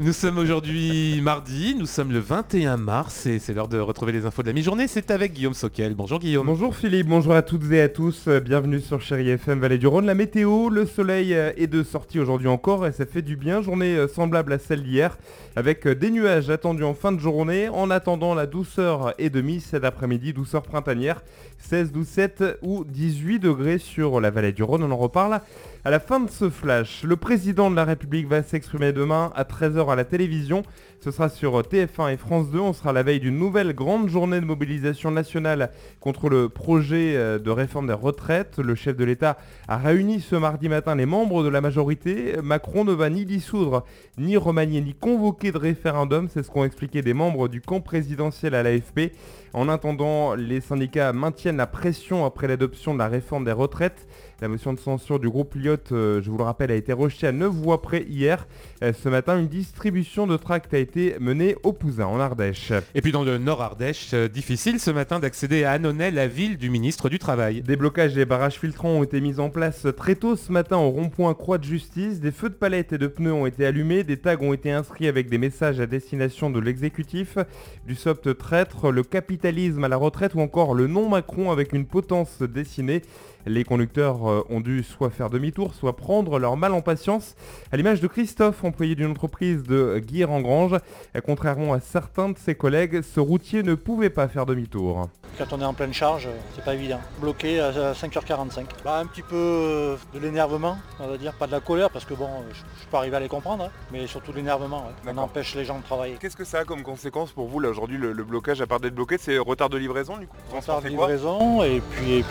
Nous sommes aujourd'hui mardi, nous sommes le 21 mars et c'est l'heure de retrouver les infos de la mi-journée. C'est avec Guillaume Soquel. Bonjour Guillaume. Bonjour Philippe, bonjour à toutes et à tous. Bienvenue sur Chérie FM Vallée du Rhône. La météo, le soleil est de sortie aujourd'hui encore et ça fait du bien. Journée semblable à celle d'hier avec des nuages attendus en fin de journée. En attendant, la douceur est de mise cet après-midi, douceur printanière. 16, 12, 7 ou 18 degrés sur la Vallée du Rhône. On en reparle à la fin de ce flash. Le président de la République va s'exprimer demain à 13h à la télévision. Ce sera sur TF1 et France 2. On sera à la veille d'une nouvelle grande journée de mobilisation nationale contre le projet de réforme des retraites. Le chef de l'État a réuni ce mardi matin les membres de la majorité. Macron ne va ni dissoudre, ni remanier, ni convoquer de référendum. C'est ce qu'ont expliqué des membres du camp présidentiel à l'AFP. En attendant, les syndicats maintiennent la pression après l'adoption de la réforme des retraites. La motion de censure du groupe Lyotte, je vous le rappelle, a été rejetée à 9 voix près hier. Ce matin, une distribution de tracts a été menée au Pouzin, en Ardèche. Et puis dans le Nord Ardèche, difficile ce matin d'accéder à Annonay, la ville du ministre du Travail. Des blocages et barrages filtrants ont été mis en place très tôt ce matin au rond-point Croix de Justice. Des feux de palettes et de pneus ont été allumés. Des tags ont été inscrits avec des messages à destination de l'exécutif. Du soft traître, le capitalisme à la retraite ou encore le non Macron avec une potence dessinée. Les conducteurs ont dû soit faire demi-tour, soit prendre leur mal en patience. À l'image de Christophe, employé d'une entreprise de Guire-en-Grange. Contrairement à certains de ses collègues, ce routier ne pouvait pas faire demi-tour. Quand on est en pleine charge, c'est pas évident. Bloqué à 5h45. Un petit peu de l'énervement, on va dire, pas de la colère, parce que bon, je peux arriver à les comprendre, mais surtout de l'énervement. On empêche les gens de travailler. Qu'est-ce que ça a comme conséquence pour vous là aujourd'hui le blocage, à part d'être bloqué, c'est retard de livraison du coup? Retard de livraison et puis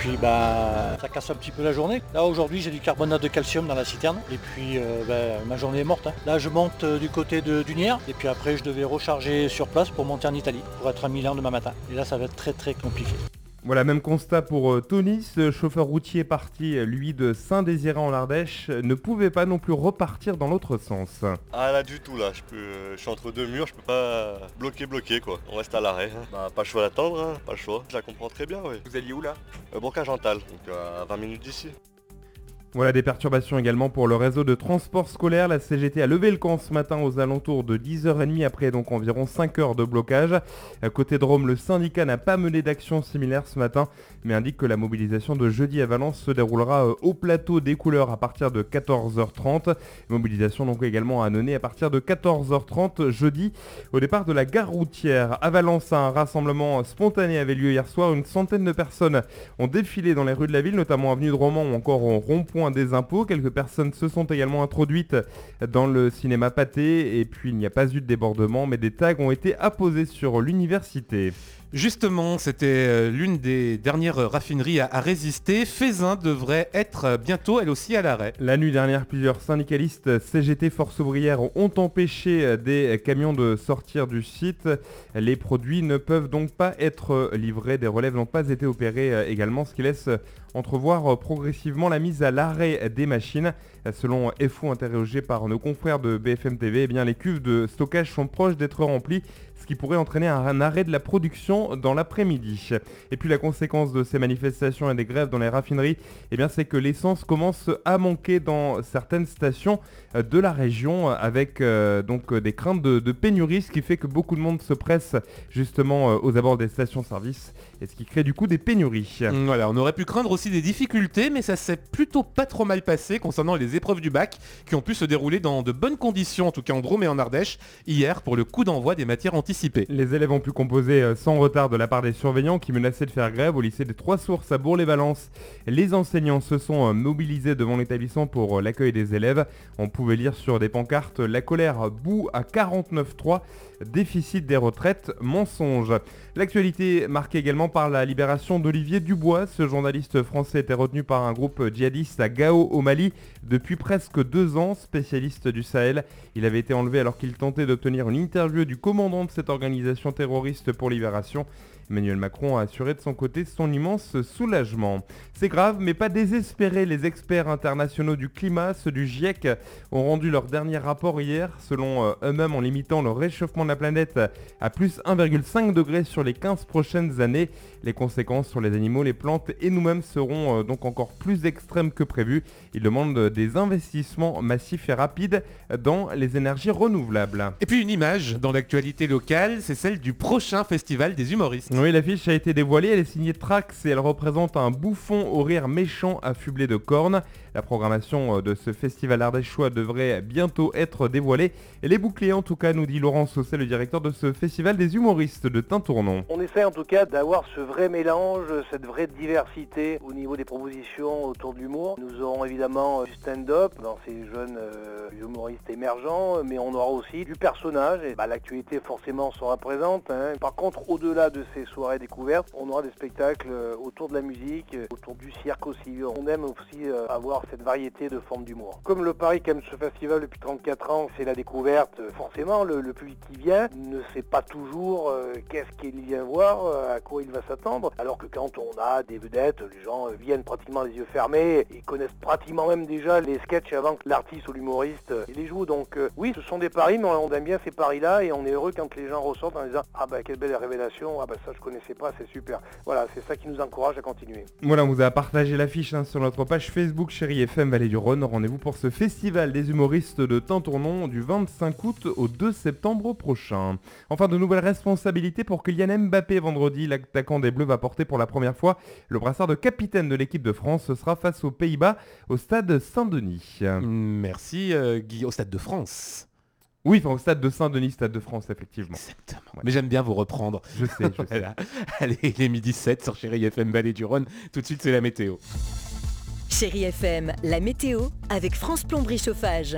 ça casse un petit peu la journée. Là aujourd'hui j'ai du carbonate de calcium dans la citerne et puis ma journée est morte. Là je monte du côté du Nier et puis après je devais recharger sur place pour monter en Italie, pour être à Milan demain matin. Et là ça va être très très compliqué. Voilà, même constat pour Tony, ce chauffeur routier parti, lui, de Saint-Désiré en Ardèche, ne pouvait pas non plus repartir dans l'autre sens. Ah là du tout là, je suis entre deux murs, je peux pas bloquer quoi, on reste à l'arrêt. Pas le choix d'attendre, pas le choix, je la comprends très bien oui. Vous alliez où là? Bourg-Cagental, donc à 20 minutes d'ici. Voilà des perturbations également pour le réseau de transport scolaire. La CGT a levé le camp ce matin aux alentours de 10h30 après donc environ 5 heures de blocage. Côté Drôme, le syndicat n'a pas mené d'action similaire ce matin, mais indique que la mobilisation de jeudi à Valence se déroulera au plateau des couleurs à partir de 14h30. Mobilisation donc également à Annonay à partir de 14h30 jeudi. Au départ de la gare routière à Valence, un rassemblement spontané avait lieu hier soir. Une centaine de personnes ont défilé dans les rues de la ville, notamment avenue de Romans ou encore au rond-point des impôts. Quelques personnes se sont également introduites dans le cinéma Pathé et puis il n'y a pas eu de débordement mais des tags ont été apposés sur l'université. Justement, c'était l'une des dernières raffineries à résister. Feyzin devrait être bientôt elle aussi à l'arrêt. La nuit dernière, plusieurs syndicalistes CGT Force Ouvrière ont empêché des camions de sortir du site. Les produits ne peuvent donc pas être livrés. Des relèves n'ont pas été opérées également, ce qui laisse entrevoir progressivement la mise à l'arrêt des machines. Selon FO interrogé par nos confrères de BFM TV, les cuves de stockage sont proches d'être remplies, ce qui pourrait entraîner un arrêt de la production dans l'après-midi. Et puis la conséquence de ces manifestations et des grèves dans les raffineries, c'est que l'essence commence à manquer dans certaines stations de la région avec donc des craintes de pénurie, ce qui fait que beaucoup de monde se presse justement aux abords des stations-service et ce qui crée du coup des pénuries. Voilà, on aurait pu craindre aussi des difficultés, mais ça s'est plutôt pas trop mal passé concernant les épreuves du bac qui ont pu se dérouler dans de bonnes conditions, en tout cas en Drôme et en Ardèche, hier pour le coup d'envoi des matières anticipées. Les élèves ont pu composer sans retard de la part des surveillants qui menaçaient de faire grève au lycée des Trois Sources à Bourg-les-Valences. Les enseignants se sont mobilisés devant l'établissement pour l'accueil des élèves. On pouvait lire sur des pancartes « La colère bout à 49.3 ». Déficit des retraites, mensonge. L'actualité marquée également par la libération d'Olivier Dubois. Ce journaliste français était retenu par un groupe djihadiste à Gao au Mali depuis presque 2 ans, spécialiste du Sahel. Il avait été enlevé alors qu'il tentait d'obtenir une interview du commandant de cette organisation terroriste pour Libération. Emmanuel Macron a assuré de son côté son immense soulagement. C'est grave mais pas désespéré, les experts internationaux du climat, ceux du GIEC, ont rendu leur dernier rapport hier, selon eux-mêmes en limitant le réchauffement de la planète à plus 1,5 degré sur les 15 prochaines années. Les conséquences sur les animaux, les plantes et nous-mêmes seront donc encore plus extrêmes que prévu. Ils demandent des investissements massifs et rapides dans les énergies renouvelables. Et puis une image dans l'actualité locale, c'est celle du prochain festival des humoristes. Oui, l'affiche a été dévoilée, elle est signée Trax et elle représente un bouffon au rire méchant affublé de cornes. La programmation de ce festival ardéchois devrait bientôt être dévoilée. Elle est bouclée en tout cas, nous dit Laurent Sausset, le directeur de ce festival des humoristes de Tintournon. On essaie en tout cas d'avoir ce vrai mélange, cette vraie diversité au niveau des propositions autour de l'humour. Nous aurons évidemment du stand-up dans ces jeunes humoristes émergents, mais on aura aussi du personnage et l'actualité forcément sera présente. Par contre, au-delà de ces soirées découvertes, on aura des spectacles autour de la musique, autour du cirque aussi. On aime aussi avoir cette variété de formes d'humour. Comme le Paris aime ce festival depuis 34 ans, c'est la découverte. Forcément, le public qui vient ne sait pas toujours qu'est-ce qu'il vient voir, à quoi il va s'attendre. Alors que quand on a des vedettes, les gens viennent pratiquement les yeux fermés, ils connaissent pratiquement même déjà les sketchs avant que l'artiste ou l'humoriste les joue. Donc oui, ce sont des paris, mais on aime bien ces paris-là et on est heureux quand les gens ressortent en disant « Ah quelle belle révélation, ça je connaissais pas, c'est super ». Voilà, c'est ça qui nous encourage à continuer. Voilà, on vous a partagé l'affiche sur notre page Facebook Chérie FM Vallée du Rhône. Rendez-vous pour ce festival des humoristes de Tintournon du 25 août au 2 septembre prochain. Enfin, de nouvelles responsabilités pour Kylian Mbappé vendredi. L'attaquant des Bleus va porter pour la première fois le brassard de capitaine de l'équipe de France. Ce sera face aux Pays-Bas au stade Saint-Denis. Merci Guy, au Stade de France. Oui, au stade de Saint-Denis, stade de France, effectivement. Exactement. Ouais. Mais j'aime bien vous reprendre. Je sais. Voilà. Allez, il est midi 7 sur Chérie FM Vallée du Rhône. Tout de suite, c'est la météo. Chérie FM, la météo avec France Plomberie Chauffage.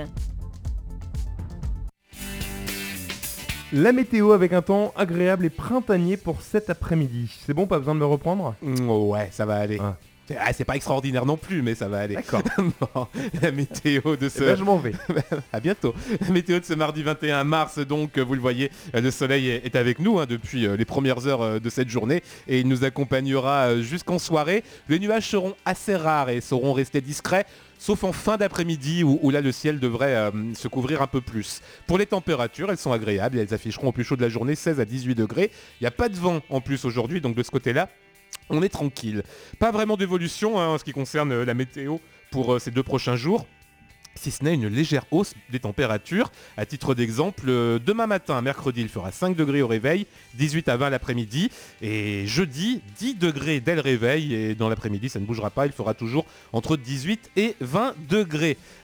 La météo avec un temps agréable et printanier pour cet après-midi. C'est bon, pas besoin de me reprendre ? Ouais, ça va aller. C'est pas extraordinaire non plus, mais ça va aller. D'accord. Bon, la météo de ce... je m'en vais. À bientôt. La météo de ce mardi 21 mars, donc, vous le voyez, le soleil est avec nous depuis les premières heures de cette journée et il nous accompagnera jusqu'en soirée. Les nuages seront assez rares et sauront rester discrets, sauf en fin d'après-midi où là le ciel devrait se couvrir un peu plus. Pour les températures, elles sont agréables et elles afficheront au plus chaud de la journée 16 à 18 degrés. Il n'y a pas de vent en plus aujourd'hui, donc de ce côté-là, on est tranquille. Pas vraiment d'évolution en ce qui concerne la météo pour ces 2 prochains jours, si ce n'est une légère hausse des températures. À titre d'exemple, demain matin, mercredi, il fera 5 degrés au réveil, 18 à 20 l'après-midi. Et jeudi, 10 degrés dès le réveil. Et dans l'après-midi, ça ne bougera pas, il fera toujours entre 18 et 20 degrés.